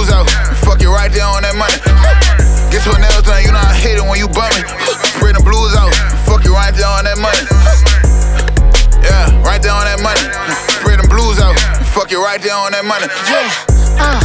blues out. Fuck you right there on that money. Get your nails done, you know I hate it when you bumming. Bring the blues out. Fuck you right there on that money. Yeah, right there on that money. Bring the blues out. Fuck you right there on that money. Yeah,